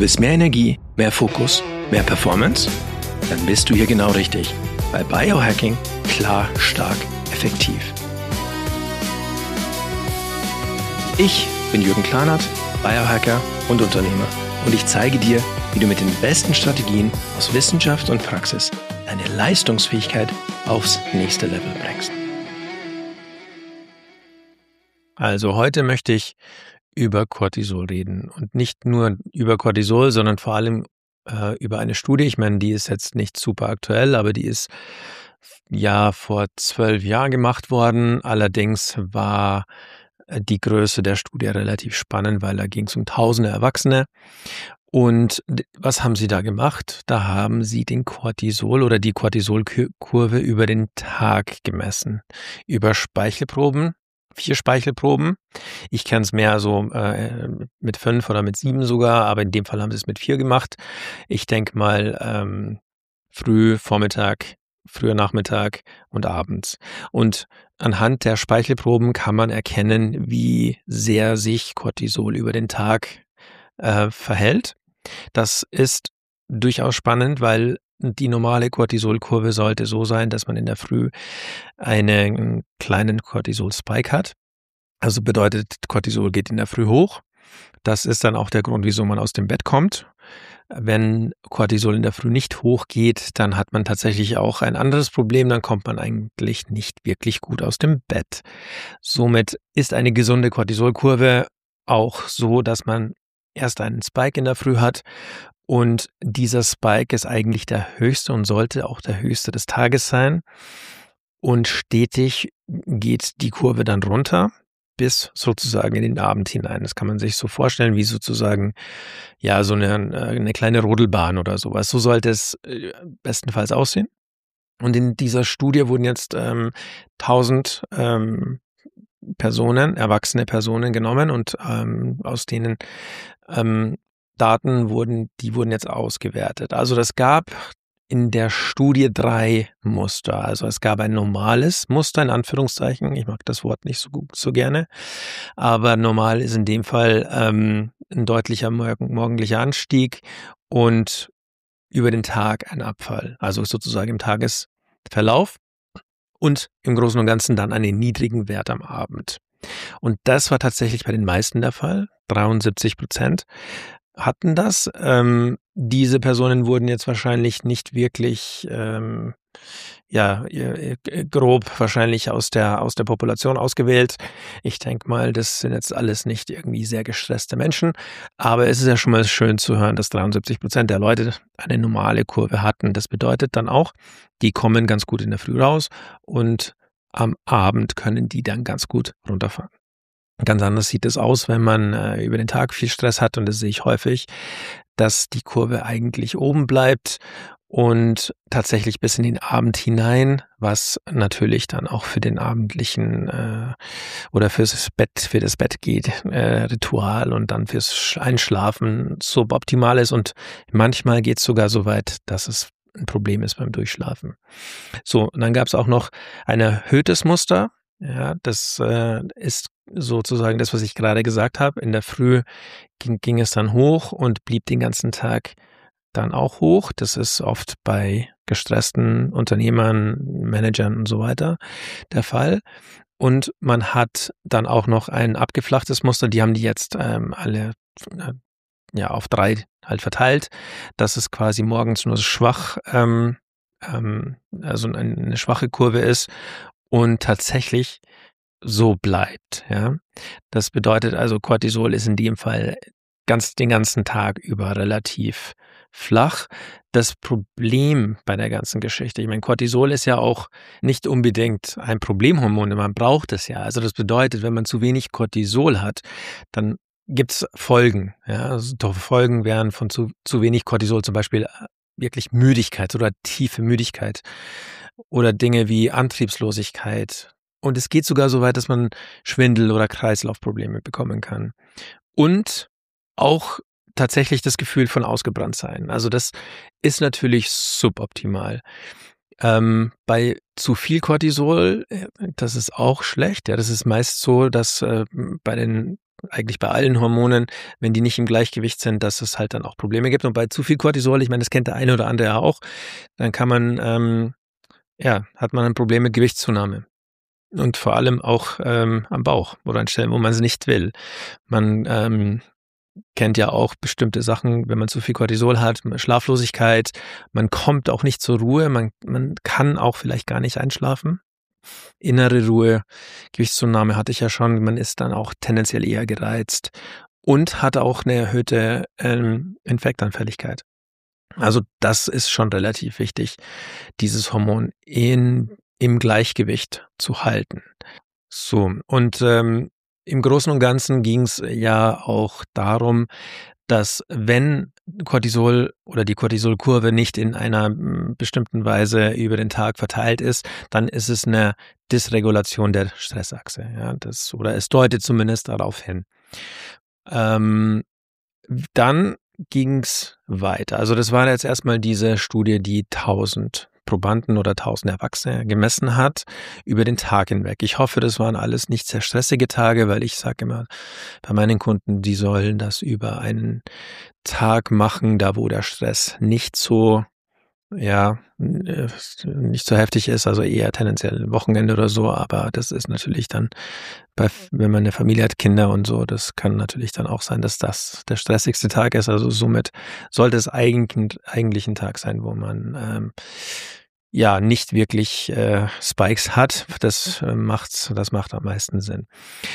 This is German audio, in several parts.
willst mehr Energie, mehr Fokus, mehr Performance? Dann bist du hier genau richtig. Bei Biohacking klar, stark, effektiv. Ich bin Jürgen Klarnath, Biohacker und Unternehmer. Und ich zeige dir, wie du mit den besten Strategien aus Wissenschaft und Praxis deine Leistungsfähigkeit aufs nächste Level bringst. Also heute möchte ich über Cortisol reden und nicht nur über Cortisol, sondern vor allem über eine Studie. Ich meine, die ist jetzt nicht super aktuell, aber die ist ja vor 12 Jahren gemacht worden. Allerdings war die Größe der Studie relativ spannend, weil da ging es um tausende Erwachsene. Und was haben sie da gemacht? Da haben sie den Cortisol oder die Cortisolkurve über den Tag gemessen. Über Speichelproben, 4 Speichelproben. Ich kenne es mehr so mit 5 oder mit 7 sogar, aber in dem Fall haben sie es mit 4 gemacht. Ich denke mal früh, Vormittag, früher Nachmittag und abends. Und anhand der Speichelproben kann man erkennen, wie sehr sich Cortisol über den Tag verhält. Das ist durchaus spannend, weil die normale Cortisolkurve sollte so sein, dass man in der Früh einen kleinen Cortisol-Spike hat. Also bedeutet, Cortisol geht in der Früh hoch. Das ist dann auch der Grund, wieso man aus dem Bett kommt. Wenn Cortisol in der Früh nicht hochgeht, dann hat man tatsächlich auch ein anderes Problem. Dann kommt man eigentlich nicht wirklich gut aus dem Bett. Somit ist eine gesunde Cortisolkurve auch so, dass man erst einen Spike in der Früh hat. Und dieser Spike ist eigentlich der höchste und sollte auch der höchste des Tages sein. Und stetig geht die Kurve dann runter bis sozusagen in den Abend hinein. Das kann man sich so vorstellen wie sozusagen ja so eine kleine Rodelbahn oder sowas. So sollte es bestenfalls aussehen. Und in dieser Studie wurden jetzt 1000 erwachsene Personen genommen und aus denen Daten wurden jetzt ausgewertet. Also das gab in der Studie 3 Muster. Also es gab ein normales Muster, in Anführungszeichen. Ich mag das Wort nicht so gerne. Aber normal ist in dem Fall ein deutlicher morgendlicher Anstieg und über den Tag ein Abfall. Also sozusagen im Tagesverlauf und im Großen und Ganzen dann einen niedrigen Wert am Abend. Und das war tatsächlich bei den meisten der Fall. 73% hatten das. Diese Personen wurden jetzt wahrscheinlich nicht wirklich grob wahrscheinlich aus der Population ausgewählt. Ich denke mal, das sind jetzt alles nicht irgendwie sehr gestresste Menschen, aber es ist ja schon mal schön zu hören, dass 73% der Leute eine normale Kurve hatten. Das bedeutet dann auch, die kommen ganz gut in der Früh raus und am Abend können die dann ganz gut runterfahren. Ganz anders sieht es aus, wenn man über den Tag viel Stress hat, und das sehe ich häufig, dass die Kurve eigentlich oben bleibt und tatsächlich bis in den Abend hinein, was natürlich dann auch für den abendlichen oder für das Bett geht, Ritual und dann fürs Einschlafen suboptimal ist, und manchmal geht es sogar so weit, dass es ein Problem ist beim Durchschlafen. So, und dann gab es auch noch ein erhöhtes Muster. Ja, das ist sozusagen das, was ich gerade gesagt habe. In der Früh ging es dann hoch und blieb den ganzen Tag dann auch hoch. Das ist oft bei gestressten Unternehmern, Managern und so weiter der Fall. Und man hat dann auch noch ein abgeflachtes Muster. Die haben die jetzt alle auf 3 halt verteilt. Das ist quasi morgens nur schwach, also eine schwache Kurve ist und tatsächlich so bleibt. Ja, das bedeutet also, Cortisol ist in dem Fall den ganzen Tag über relativ flach. Das Problem bei der ganzen Geschichte, ich meine, Cortisol ist ja auch nicht unbedingt ein Problemhormon, man braucht es ja. Also das bedeutet, wenn man zu wenig Cortisol hat, dann gibt es Folgen. Ja, also Folgen wären von zu wenig Cortisol zum Beispiel wirklich Müdigkeit oder tiefe Müdigkeit oder Dinge wie Antriebslosigkeit. Und es geht sogar so weit, dass man Schwindel oder Kreislaufprobleme bekommen kann. Und auch tatsächlich das Gefühl von ausgebrannt sein. Also das ist natürlich suboptimal. Bei zu viel Cortisol, das ist auch schlecht. Ja, das ist meist so, dass bei den eigentlich bei allen Hormonen, wenn die nicht im Gleichgewicht sind, dass es halt dann auch Probleme gibt. Und bei zu viel Cortisol, ich meine, das kennt der eine oder andere ja auch, dann kann man, hat man ein Problem mit Gewichtszunahme. Und vor allem auch am Bauch oder an Stellen, wo man es nicht will. Man kennt ja auch bestimmte Sachen, wenn man zu viel Cortisol hat, Schlaflosigkeit, man kommt auch nicht zur Ruhe, man kann auch vielleicht gar nicht einschlafen. Innere Ruhe, Gewichtszunahme hatte ich ja schon, man ist dann auch tendenziell eher gereizt und hat auch eine erhöhte Infektanfälligkeit. Also das ist schon relativ wichtig, dieses Hormon im Gleichgewicht zu halten. So, und im Großen und Ganzen ging es ja auch darum, dass wenn Cortisol oder die Cortisolkurve nicht in einer bestimmten Weise über den Tag verteilt ist, dann ist es eine Dysregulation der Stressachse. Ja, oder es deutet zumindest darauf hin. Dann ging's weiter. Also das war jetzt erstmal diese Studie, die 1000 Probanden oder 1000 Erwachsene gemessen hat über den Tag hinweg. Ich hoffe, das waren alles nicht sehr stressige Tage, weil ich sage immer bei meinen Kunden, die sollen das über einen Tag machen, da wo der Stress nicht so heftig ist, also eher tendenziell Wochenende oder so, aber das ist natürlich dann, wenn man eine Familie hat, Kinder und so, das kann natürlich dann auch sein, dass das der stressigste Tag ist, also somit sollte es eigentlich ein Tag sein, wo man nicht wirklich Spikes hat, das macht am meisten Sinn.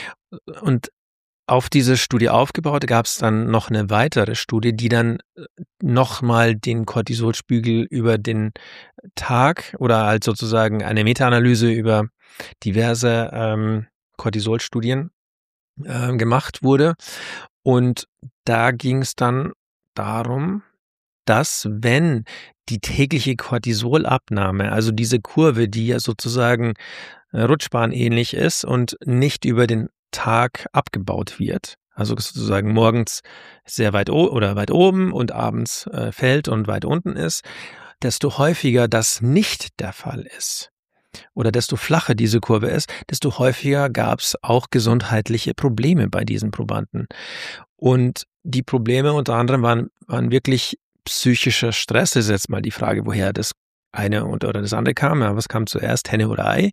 Und auf diese Studie aufgebaut gab es dann noch eine weitere Studie, die dann nochmal den Cortisolspiegel über den Tag oder halt sozusagen eine Meta-Analyse über diverse Cortisolstudien gemacht wurde. Und da ging es dann darum, dass wenn die tägliche Cortisolabnahme, also diese Kurve, die ja sozusagen rutschbahnähnlich ist und nicht über den Tag abgebaut wird, also sozusagen morgens sehr weit oben und abends fällt und weit unten ist, desto häufiger das nicht der Fall ist oder desto flacher diese Kurve ist, desto häufiger gab es auch gesundheitliche Probleme bei diesen Probanden. Und die Probleme unter anderem waren wirklich psychischer Stress. Das ist jetzt mal die Frage, woher das eine oder das andere kam. Ja, was kam zuerst, Henne oder Ei?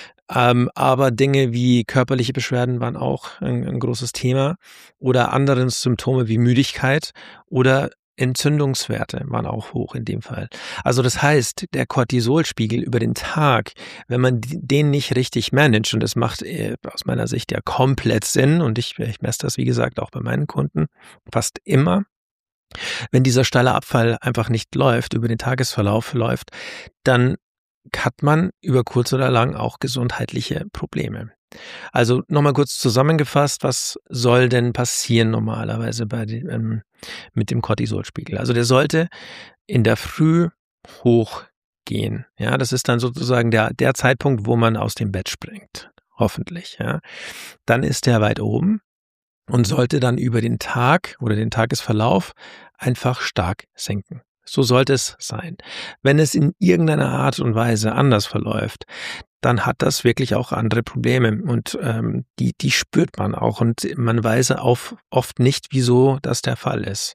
Aber Dinge wie körperliche Beschwerden waren auch ein großes Thema oder andere Symptome wie Müdigkeit oder Entzündungswerte waren auch hoch in dem Fall. Also das heißt, der Cortisolspiegel über den Tag, wenn man den nicht richtig managt, und das macht aus meiner Sicht ja komplett Sinn, und ich messe das, wie gesagt, auch bei meinen Kunden fast immer, wenn dieser steile Abfall einfach nicht läuft, über den Tagesverlauf läuft, dann hat man über kurz oder lang auch gesundheitliche Probleme. Also nochmal kurz zusammengefasst, was soll denn passieren normalerweise mit dem Cortisolspiegel? Also der sollte in der Früh hochgehen. Ja, das ist dann sozusagen der Zeitpunkt, wo man aus dem Bett springt. Hoffentlich. Ja. Dann ist der weit oben und sollte dann über den Tag oder den Tagesverlauf einfach stark sinken. So sollte es sein. Wenn es in irgendeiner Art und Weise anders verläuft, dann hat das wirklich auch andere Probleme und die spürt man auch und man weiß oft nicht, wieso das der Fall ist.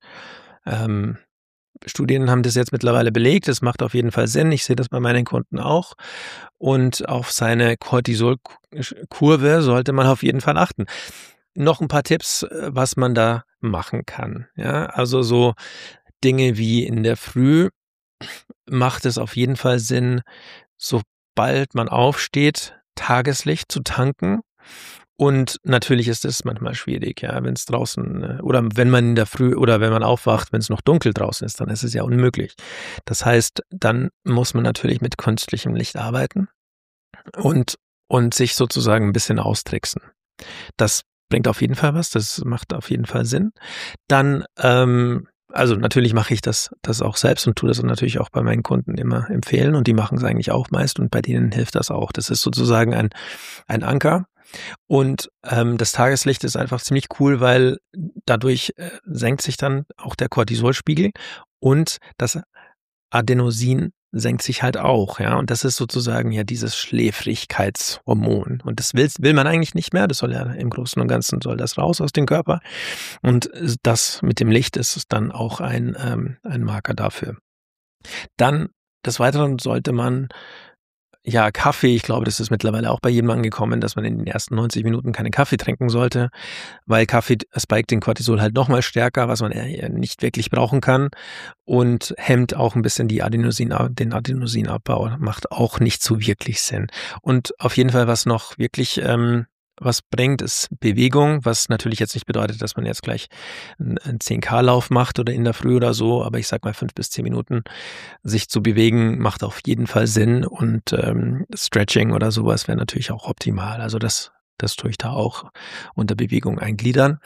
Studien haben das jetzt mittlerweile belegt, das macht auf jeden Fall Sinn, ich sehe das bei meinen Kunden auch und auf seine Cortisolkurve sollte man auf jeden Fall achten. Noch ein paar Tipps, was man da machen kann. Ja, also so Dinge wie in der Früh macht es auf jeden Fall Sinn, sobald man aufsteht, Tageslicht zu tanken. Und natürlich ist es manchmal schwierig, ja, wenn es draußen oder wenn man in der Früh oder wenn man aufwacht, wenn es noch dunkel draußen ist, dann ist es ja unmöglich. Das heißt, dann muss man natürlich mit künstlichem Licht arbeiten und sich sozusagen ein bisschen austricksen. Das bringt auf jeden Fall was, das macht auf jeden Fall Sinn. Dann also natürlich mache ich das auch selbst und tue das natürlich auch bei meinen Kunden immer empfehlen und die machen es eigentlich auch meist und bei denen hilft das auch. Das ist sozusagen ein Anker und das Tageslicht ist einfach ziemlich cool, weil dadurch senkt sich dann auch der Cortisolspiegel und das Adenosin senkt sich halt auch, ja. Und das ist sozusagen ja dieses Schläfrigkeitshormon. Und das will man eigentlich nicht mehr. Das soll ja im Großen und Ganzen soll das raus aus dem Körper. Und das mit dem Licht ist dann auch ein Marker dafür. Dann des Weiteren sollte man Kaffee, ich glaube, das ist mittlerweile auch bei jedem angekommen, dass man in den ersten 90 Minuten keinen Kaffee trinken sollte, weil Kaffee spiked den Cortisol halt nochmal stärker, was man nicht wirklich brauchen kann und hemmt auch ein bisschen den Adenosinabbau, macht auch nicht so wirklich Sinn. Und auf jeden Fall, was noch wirklich was bringt, ist Bewegung, was natürlich jetzt nicht bedeutet, dass man jetzt gleich einen 10K-Lauf macht oder in der Früh oder so, aber ich sag mal 5 bis 10 Minuten sich zu bewegen, macht auf jeden Fall Sinn und Stretching oder sowas wäre natürlich auch optimal. Also das tue ich da auch unter Bewegung eingliedern.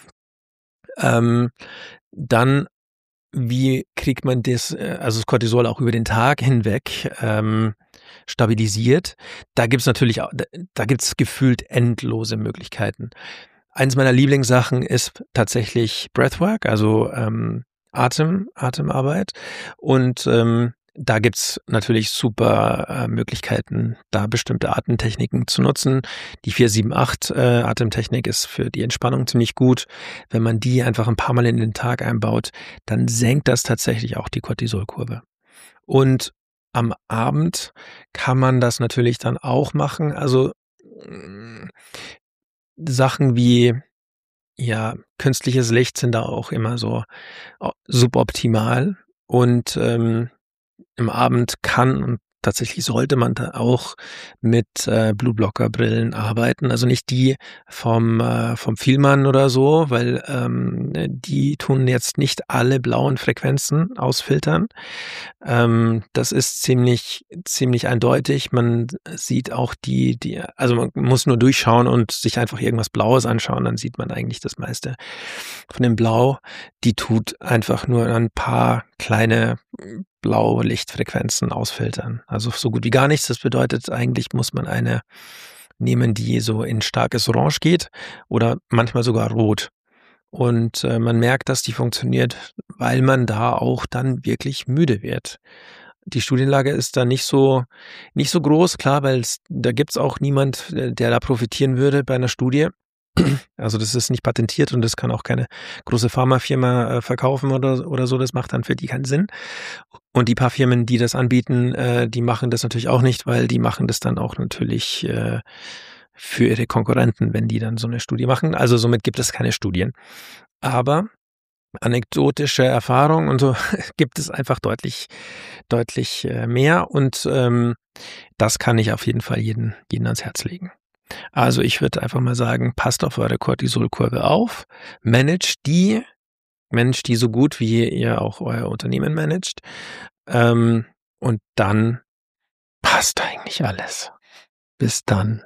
Dann, wie kriegt man das Cortisol auch über den Tag hinweg stabilisiert? Da gibt's natürlich auch, da gibt's gefühlt endlose Möglichkeiten. Eins meiner Lieblingssachen ist tatsächlich Breathwork, also Atemarbeit. Und da gibt's natürlich super Möglichkeiten, da bestimmte Atemtechniken zu nutzen. Die 4-7-8 Atemtechnik ist für die Entspannung ziemlich gut. Wenn man die einfach ein paar Mal in den Tag einbaut, dann senkt das tatsächlich auch die Cortisolkurve. Und am Abend kann man das natürlich dann auch machen. Also Sachen wie künstliches Licht sind da auch immer so suboptimal. Und im Abend kann und tatsächlich sollte man da auch mit Blueblocker-Brillen arbeiten. Also nicht die vom Fielmann oder so, weil die tun jetzt nicht alle blauen Frequenzen ausfiltern. Das ist ziemlich eindeutig. Man sieht auch also man muss nur durchschauen und sich einfach irgendwas Blaues anschauen, dann sieht man eigentlich das meiste von dem Blau. Die tut einfach nur ein paar kleine Blaulichtfrequenzen ausfiltern. Also so gut wie gar nichts. Das bedeutet, eigentlich muss man eine nehmen, die so in starkes Orange geht oder manchmal sogar rot. Und man merkt, dass die funktioniert, weil man da auch dann wirklich müde wird. Die Studienlage ist da nicht so groß, klar, weil da gibt's auch niemand, der da profitieren würde bei einer Studie. Also das ist nicht patentiert und das kann auch keine große Pharmafirma verkaufen oder so. Das macht dann für die keinen Sinn. Und die paar Firmen, die das anbieten, die machen das natürlich auch nicht, weil die machen das dann auch natürlich für ihre Konkurrenten, wenn die dann so eine Studie machen. Also somit gibt es keine Studien. Aber anekdotische Erfahrung und so gibt es einfach deutlich mehr. Und das kann ich auf jeden Fall jeden ans Herz legen. Also ich würde einfach mal sagen, passt auf eure Cortisolkurve auf, managt die so gut, wie ihr auch euer Unternehmen managt. Und dann passt eigentlich alles. Bis dann.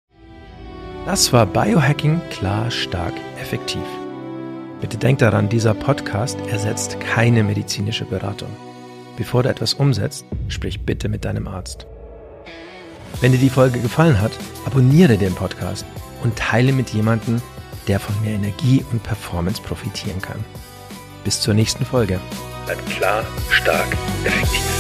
Das war Biohacking klar, stark, effektiv. Bitte denk daran, dieser Podcast ersetzt keine medizinische Beratung. Bevor du etwas umsetzt, sprich bitte mit deinem Arzt. Wenn dir die Folge gefallen hat, abonniere den Podcast und teile mit jemandem, der von mehr Energie und Performance profitieren kann. Bis zur nächsten Folge. Bleib klar, stark, effektiv.